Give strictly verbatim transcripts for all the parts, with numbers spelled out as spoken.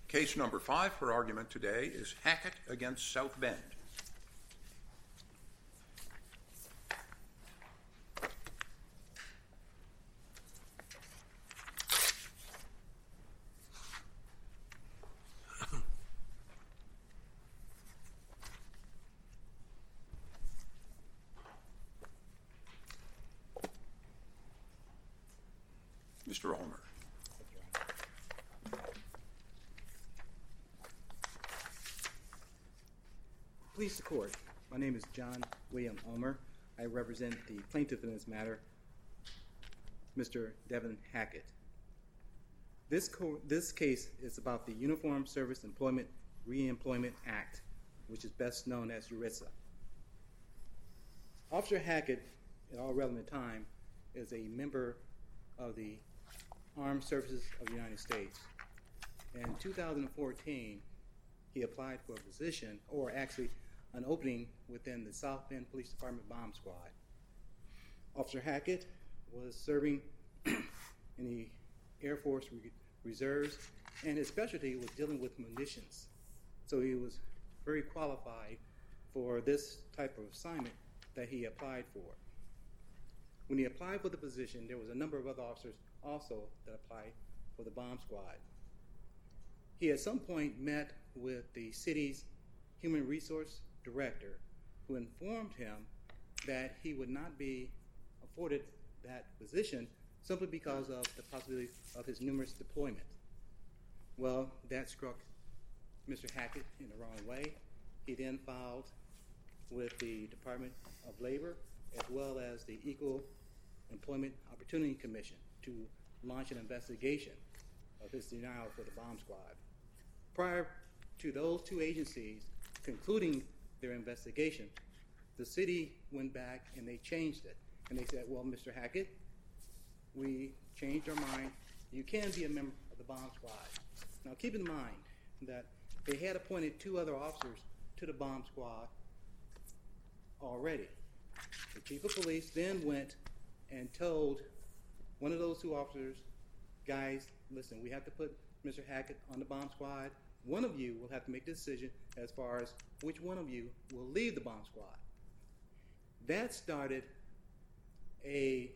Case number five for argument today is Hackett against South Bend. Mister Ulmer. Please the court. My name is John William Ulmer. I represent the plaintiff in this matter, Mister Devin Hackett. This, co this case is about the Uniform Service Employment Reemployment Act, which is best known as ERISA. Officer Hackett, at all relevant time, is a member of the Armed Services of the United States. In two thousand fourteen, he applied for a position, or actually an opening within the South Bend Police Department Bomb Squad. Officer Hackett was serving in the Air Force Reserves, and his specialty was dealing with munitions. So he was very qualified for this type of assignment that he applied for. When he applied for the position, there was a number of other officers also that applied for the bomb squad. He at some point met with the city's human resource director, who informed him that he would not be afforded that position simply because of the possibility of his numerous deployments. Well, that struck Mister Hackett in the wrong way. He then filed with the Department of Labor as well as the Equal Employment Opportunity Commission to launch an investigation of his denial for the bomb squad. Prior to those two agencies concluding their investigation, the city went back and they changed it. And they said, well, Mister Hackett, we changed our mind. You can be a member of the bomb squad. Now keep in mind that they had appointed two other officers to the bomb squad already. The chief of police then went and told one of those two officers, guys, listen, we have to put Mister Hackett on the bomb squad. One of you will have to make the decision as far as which one of you will leave the bomb squad. That started a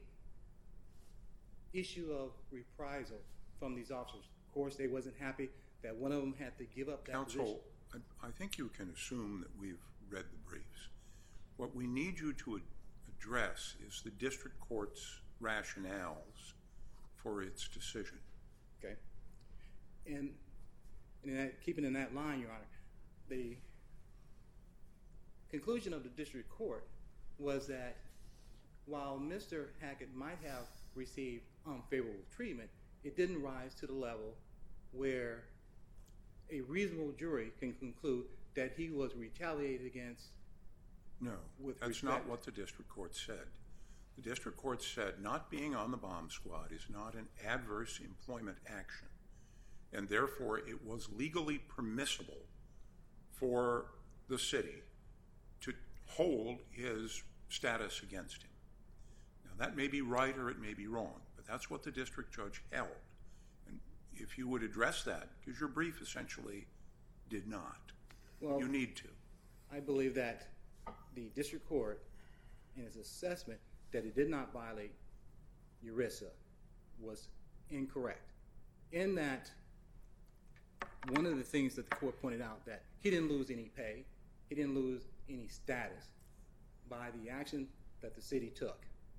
issue of reprisal from these officers. Of course, they wasn't happy that one of them had to give up that Counsel, position. I, I think you can assume that we've read the briefs. What we need you to ad address is the district court's rationales for its decision. Okay. And, and in that, keeping in that line, Your Honor, the conclusion of the district court was that while Mister Hackett might have received unfavorable treatment, it didn't rise to the level where a reasonable jury can conclude that he was retaliated against. No, with that's respect. not what the district court said. The district court said not being on the bomb squad is not an adverse employment action, and therefore it was legally permissible for the city to hold his status against him. Now that may be right or it may be wrong, but that's what the district judge held. And if you would address that, because your brief essentially did not, well, you need to. I believe that the district court, in its assessment that it did not violate ERISA, was incorrect. In that, one of the things that the court pointed out, that he didn't lose any pay, he didn't lose any status by the action that the city took.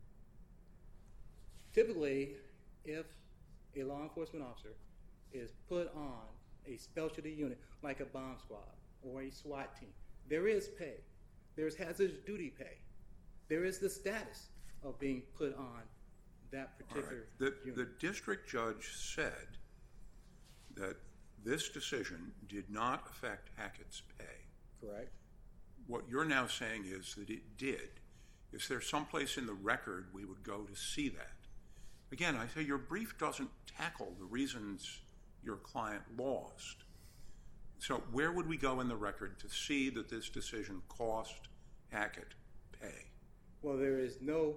Typically, if a law enforcement officer is put on a specialty unit like a bomb squad or a SWAT team, there is pay. There's hazardous duty pay. There is the status of being put on that particular the, unit. The district judge said that this decision did not affect Hackett's pay. Correct. What you're now saying is that it did. Is there someplace in the record we would go to see that? Again, I say your brief doesn't tackle the reasons your client lost. So where would we go in the record to see that this decision cost Hackett pay? Well, there is no,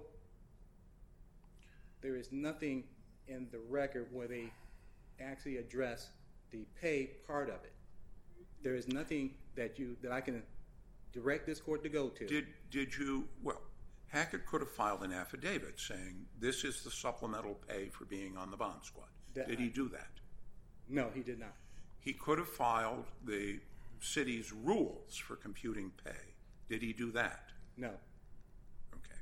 there is nothing in the record where they actually address the pay part of it. There is nothing that you that I can direct this court to go to. Did did you? Well, Hackett could have filed an affidavit saying this is the supplemental pay for being on the bomb squad. That, did he do that? No, he did not. He could have filed the city's rules for computing pay. Did he do that? No. Okay.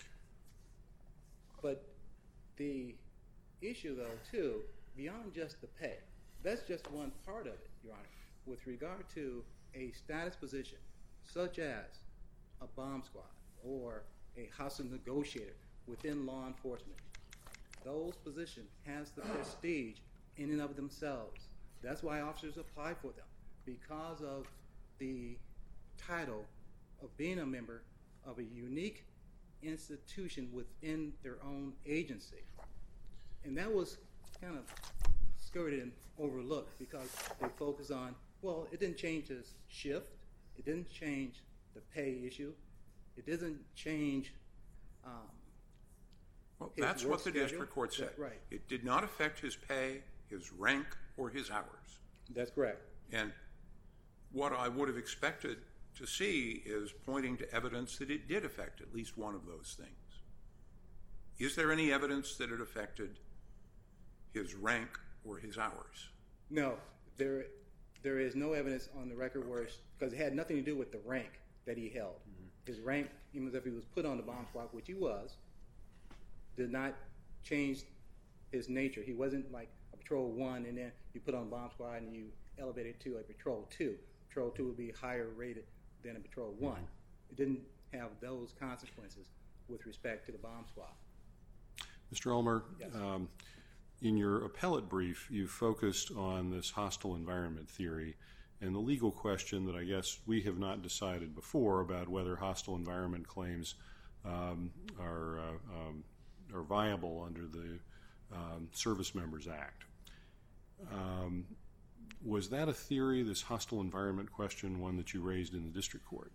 But the issue, though, too, beyond just the pay, that's just one part of it, Your Honor. With regard to a status position, such as a bomb squad or a hostile negotiator within law enforcement, those positions has the prestige in and of themselves. That's why officers apply for them, because of the title of being a member of a unique institution within their own agency. And that was kind of skirted and overlooked because they focus on, well, it didn't change his shift, it didn't change the pay issue, it doesn't change um, Well, his that's work what the schedule. district court said. That- right. It did not affect his pay, his rank, or his hours. That's correct. And what I would have expected to see is pointing to evidence that it did affect at least one of those things. Is there any evidence that it affected his rank or his hours? No, there there is no evidence on the record where, because it had nothing to do with the rank that he held. Mm-hmm. His rank, even if he was put on the bomb squad, which he was, did not change his nature. He wasn't like a patrol one and then you put on bomb squad and you elevated to a patrol two. Patrol two would be higher rated than a patrol one. It didn't have those consequences with respect to the bomb squad. Mister Ulmer, Yes. um, in your appellate brief, you focused on this hostile environment theory and the legal question that I guess we have not decided before about whether hostile environment claims um, are, uh, um, are viable under the um, Service Members Act. Um, was that a theory, this hostile environment question, one that you raised in the district court?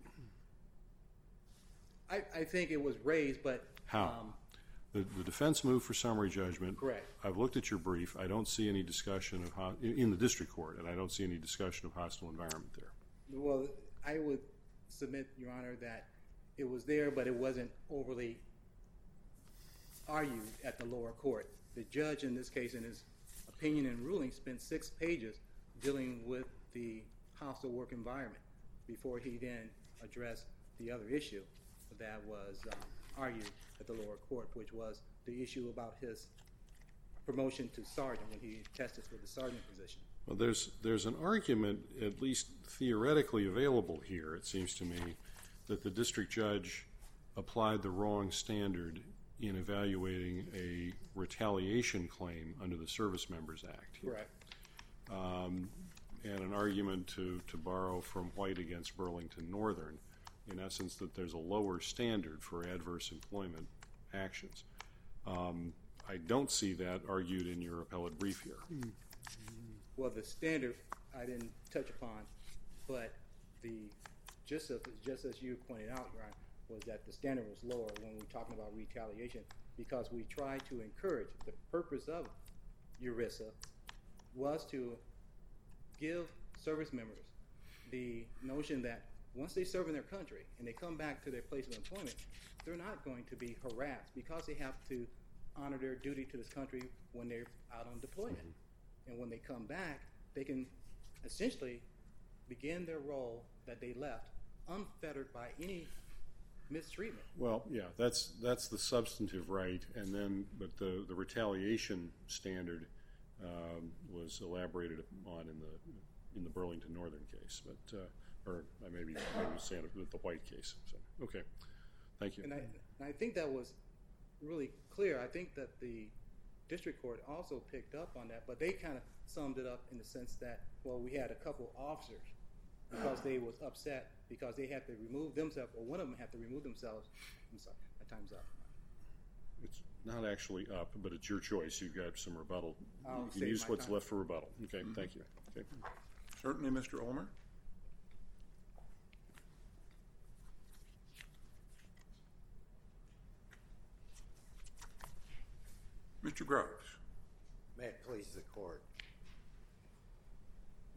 I, I think it was raised, but... How? Um, The, the defense moved for summary judgment. Correct. I've looked at your brief. I don't see any discussion of ho- in the district court, and I don't see any discussion of hostile environment there. Well, I would submit, Your Honor, that it was there, but it wasn't overly argued at the lower court. The judge in this case, in his opinion and ruling, spent six pages dealing with the hostile work environment before he then addressed the other issue that was um, argued at the lower court, which was the issue about his promotion to sergeant when he tested for the sergeant position. Well, there's there's an argument, at least theoretically available here, it seems to me, that the district judge applied the wrong standard in evaluating a retaliation claim under the Service Members Act. Correct. Um, and an argument to, to borrow from White against Burlington Northern, in essence, that there's a lower standard for adverse employment actions. Um, I don't see that argued in your appellate brief here. Well, the standard I didn't touch upon, but the just as, just as you pointed out, Your Honor, was that the standard was lower when we're talking about retaliation because we try to encourage. The purpose of ERISA was to give service members the notion that once they serve in their country and they come back to their place of employment, they're not going to be harassed because they have to honor their duty to this country when they're out on deployment. Mm-hmm. And when they come back, they can essentially begin their role that they left unfettered by any mistreatment. Well, yeah, that's that's the substantive right, and then but the the retaliation standard um, was elaborated on in the in the Burlington Northern case, but uh, or I maybe maybe saying the White case. So okay, thank you. And I and I think that was really clear. I think that the district court also picked up on that, but they kind of summed it up in the sense that, well, we had a couple officers because they was upset because they had to remove themselves, or one of them had to remove themselves. I'm sorry, my time's up. It's not actually up, but it's your choice. You've got some rebuttal. I'll you can save use my what's time. left for rebuttal. Okay, mm-hmm. Thank you. Okay. Certainly, Mister Ulmer. Mister Groves. May it please the court.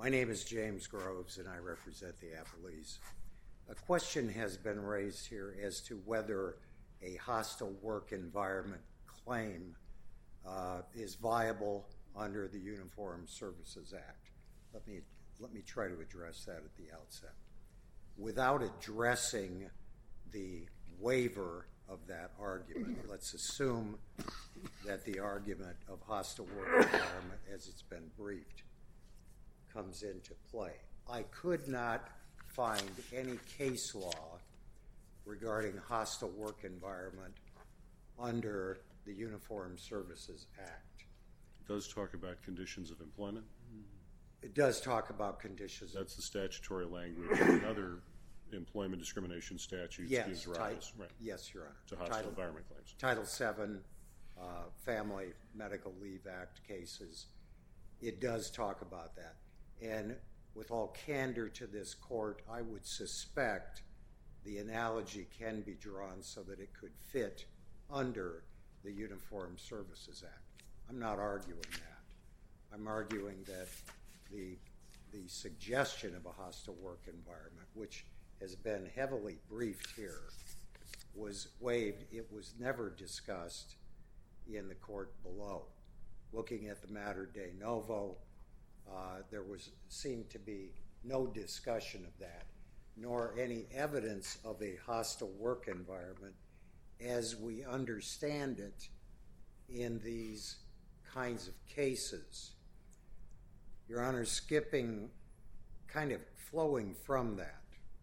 My name is James Groves, and I represent the Appellees. A question has been raised here as to whether a hostile work environment claim uh, is viable under the Uniform Services Act. Let me, let me try to address that at the outset. Without addressing the waiver of that argument, let's assume that the argument of hostile work environment, as it's been briefed, comes into play. I could not find any case law regarding hostile work environment under the Uniform Services Act. It does talk about conditions of employment. It does talk about conditions. That's the statutory language. Another employment discrimination statute yes, gives rise, title, right? Yes, Your Honor. To hostile title, environment claims. Title seven, uh, Family Medical Leave Act cases. It does talk about that. And with all candor to this court, I would suspect the analogy can be drawn so that it could fit under the Uniform Services Act. I'm not arguing that. I'm arguing that the, the suggestion of a hostile work environment, which has been heavily briefed here, was waived. It was never discussed in the court below. Looking at the matter de novo, uh, there was seemed to be no discussion of that, nor any evidence of a hostile work environment as we understand it in these kinds of cases. Your Honor, skipping, kind of flowing from that,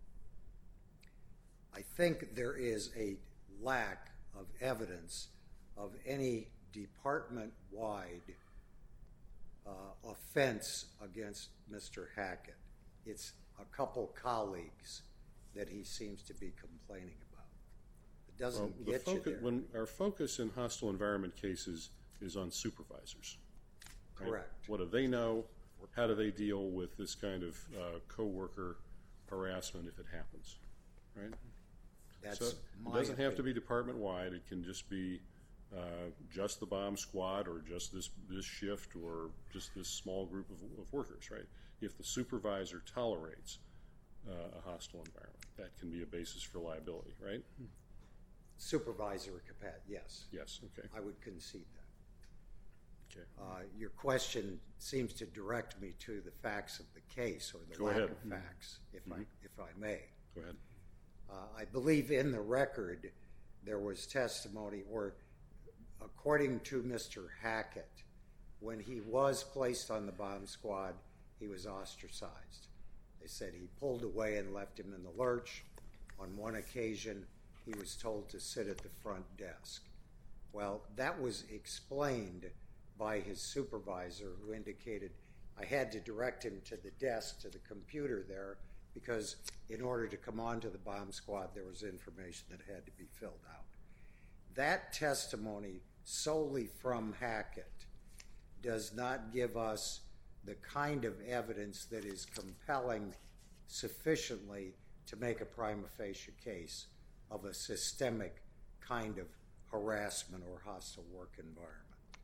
I think there is a lack of evidence of any department-wide uh, offense against Mister Hackett. It's a couple colleagues that he seems to be complaining about. It doesn't well, get focus, you there. When our focus in hostile environment cases is on supervisors. Right? Correct. What do they know? How do they deal with this kind of uh, co-worker harassment if it happens? Right? That's so my it doesn't opinion. have to be department-wide. It can just be uh, just the bomb squad or just this, this shift or just this small group of, of workers, right? If the supervisor tolerates uh, a hostile environment, that can be a basis for liability, right? Supervisor capacity, yes. Yes, okay. I would concede that. Okay. Uh, your question seems to direct me to the facts of the case, or the Go lack ahead. of facts, if Mhm. I if I may. Go ahead. Uh, I believe in the record there was testimony, or according to Mister Hackett, when he was placed on the bomb squad, he was ostracized. They said he pulled away and left him in the lurch. On one occasion, he was told to sit at the front desk. Well, that was explained by his supervisor, who indicated I had to direct him to the desk, to the computer there, because in order to come onto the bomb squad, there was information that had to be filled out. That testimony solely from Hackett does not give us the kind of evidence that is compelling sufficiently to make a prima facie case of a systemic kind of harassment or hostile work environment.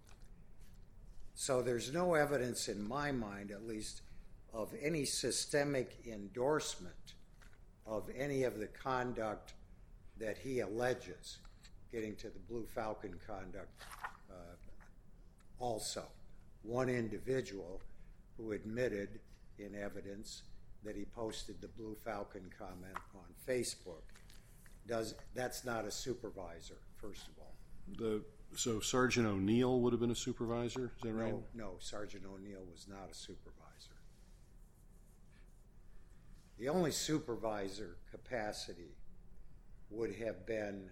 So there's no evidence in my mind, at least, of any systemic endorsement of any of the conduct that he alleges, getting to the Blue Falcon conduct uh, also. One individual who admitted in evidence that he posted the Blue Falcon comment on Facebook, does that's not a supervisor, first of all. The, so Sergeant O'Neill would have been a supervisor, is that right? No, no, Sergeant O'Neill was not a supervisor. The only supervisor capacity would have been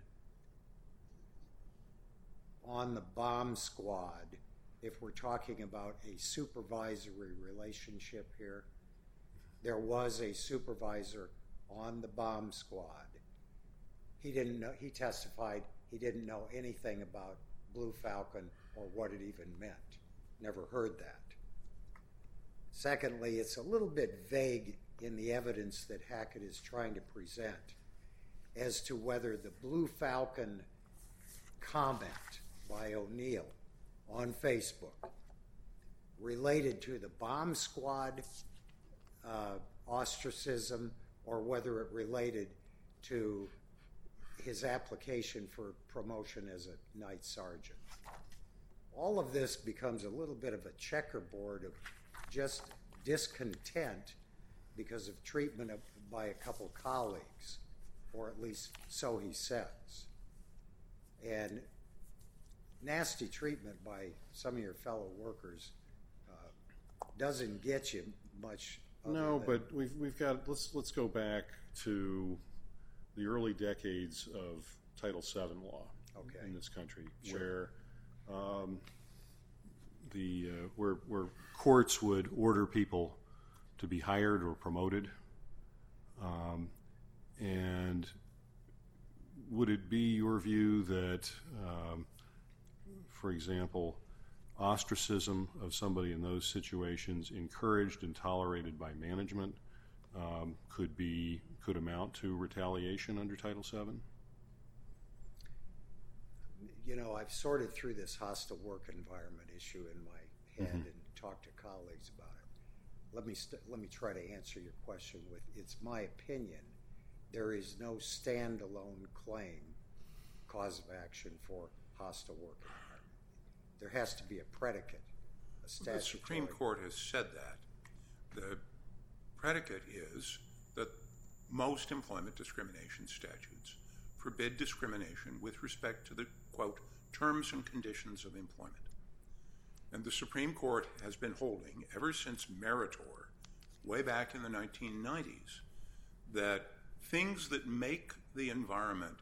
on the bomb squad, if we're talking about a supervisory relationship here. There was a supervisor on the bomb squad. He didn't know, he testified he didn't know anything about Blue Falcon or what it even meant. Never heard that. Secondly, it's a little bit vague in the evidence that Hackett is trying to present as to whether the Blue Falcon comment by O'Neill on Facebook related to the bomb squad uh, ostracism or whether it related to his application for promotion as a night sergeant. All of this becomes a little bit of a checkerboard of just discontent because of treatment of, by a couple colleagues, or at least so he says. And nasty treatment by some of your fellow workers uh, doesn't get you much. No, than, but we've we've got let's let's go back to the early decades of Title seven law okay. in this country, Sure. where um, the uh, where where courts would order people to be hired or promoted, um, and would it be your view that, um, for example, ostracism of somebody in those situations, encouraged and tolerated by management, um, could be could amount to retaliation under Title seven? You know, I've sorted through this hostile work environment issue in my head Mm-hmm. and talked to colleagues about it. Let me st- let me try to answer your question with, it's my opinion, there is no standalone claim, cause of action for hostile work environment. There has to be a predicate, a statutory. The Supreme Court has said that. The predicate is that most employment discrimination statutes forbid discrimination with respect to the, quote, terms and conditions of employment. And the Supreme Court has been holding, ever since Meritor, way back in the nineteen nineties, that things that make the environment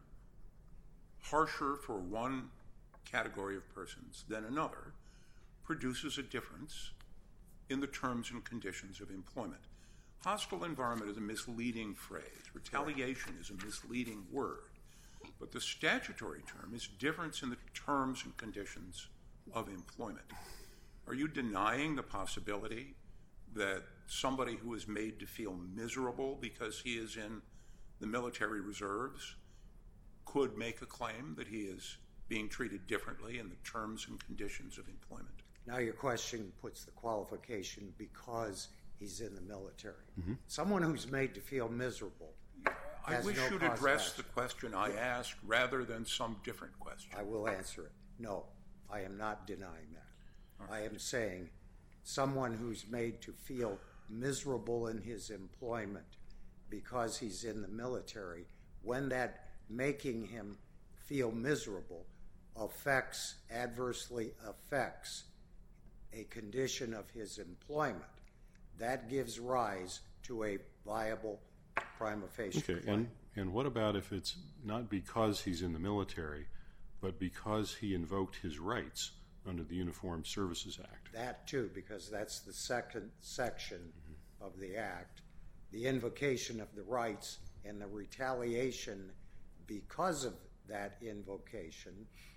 harsher for one category of persons than another produces a difference in the terms and conditions of employment. Hostile environment is a misleading phrase. Retaliation is a misleading word. But the statutory term is difference in the terms and conditions of employment. Are you denying the possibility that somebody who is made to feel miserable because he is in the military reserves could make a claim that he is being treated differently in the terms and conditions of employment? Now your question puts the qualification because he's in the military. Mm-hmm. Someone who's made to feel miserable. I has wish no you'd cause of address action. the question I asked rather than some different question. I will answer it. No, I am not denying that. I am saying someone who's made to feel miserable in his employment because he's in the military, when that making him feel miserable affects, adversely affects a condition of his employment, that gives rise to a viable prima facie Okay, claim. and, and what about if it's not because he's in the military, but because he invoked his rights under the Uniformed Services Act? That too, because that's the second section mm-hmm. of the Act. The invocation of the rights and the retaliation because of that invocation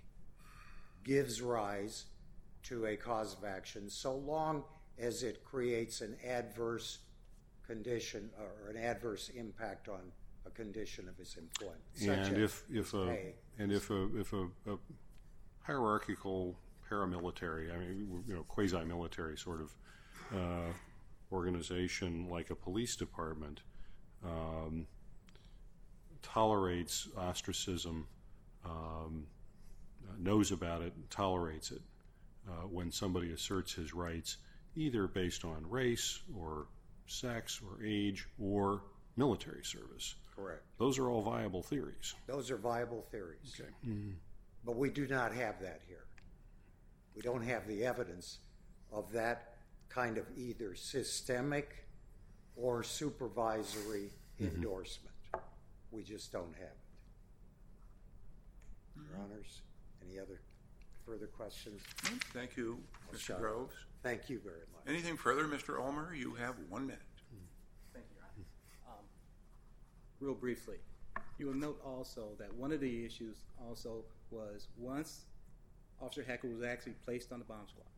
gives rise to a cause of action so long as it creates an adverse condition or an adverse impact on a condition of his employment. And if if a pay. and if a if a, a hierarchical paramilitary, I mean, you know, quasi-military sort of uh, organization like a police department um, tolerates ostracism, um, knows about it, tolerates it uh, when somebody asserts his rights, either based on race or sex or age or military service. Correct. Those are all viable theories. Those are viable theories. Okay. Mm-hmm. But we do not have that here. We don't have the evidence of that kind of either systemic or supervisory mm-hmm. endorsement. We just don't have it. Mm-hmm. Your Honors, any other further questions? Thank you, Mister Shut up. Groves. Thank you very much. Anything further, Mister Ulmer? You have one minute. Thank you, Your Honor. Um, real briefly, you will note also that one of the issues also was once Officer Hackett was actually placed on the bomb squad,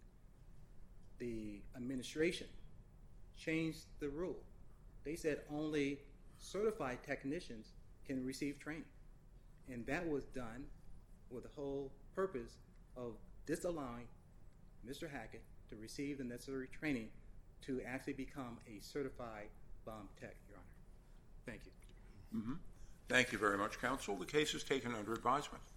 the administration changed the rule. They said only certified technicians can receive training. And that was done with the whole purpose of disallowing Mister Hackett to receive the necessary training to actually become a certified bomb tech, Your Honor. Thank you. Mm-hmm. Thank you very much, counsel. The case is taken under advisement.